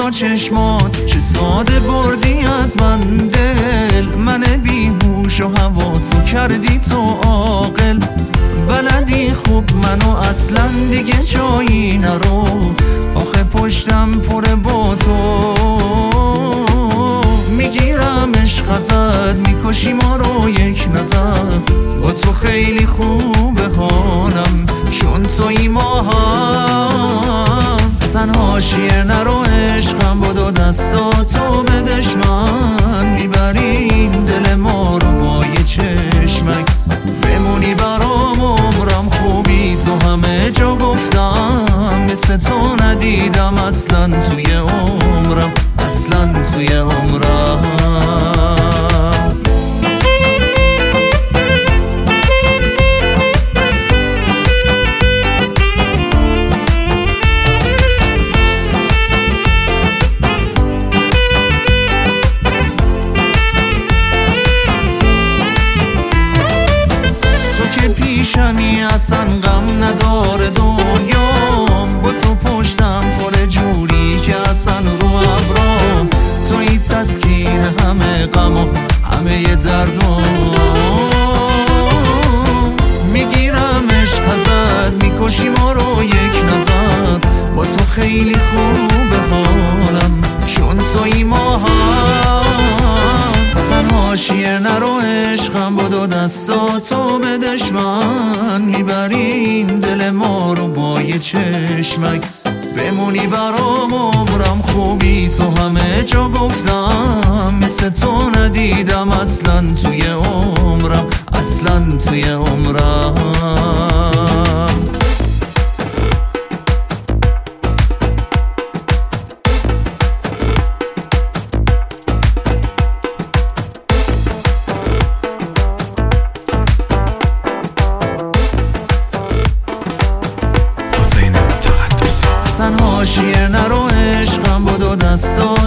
با چشمات چه ساده بردی از من دل، من بیهوش و حواسو کردی تو عاقل. بلدی خوب منو اصلا دیگه جایی نرو، آخه پشتم پره با تو. میگیرم عشق ازت، میکشی ما رو یک نظر. با تو خیلی خوبه حالم چون توی ما هم. زن حاشیه نرو عشقم بدو دستاتو به دشمن، میبرین دل ما رو با یه چشمک. بمونی برام عمرم، خوبی تو همه جا گفتم، مثل تو ندیدم اصلا توی عمرم، اصلا توی عمرم. پیشمی اصلا غم نداره دنیام، با تو پشتم پر جوری که اصلا رو ابرام. توی تسکین همه غم و همه دردم، میگیرم عشق ازت، میکشی ما رو یک نظر. با تو خیلی خوبه حالم چون توی ما هم. اصلا حاشیه نرو عشقم بدو دستاتو به دشمن، میبرین دل ما رو با یه چشمک. بمونی برام عمرم، خوبی تو همه جا گفتم، مثل تو ندیدم اصلا توی عمرم، اصلا توی عمرم. حاشیه نرو عشقم بدو دستا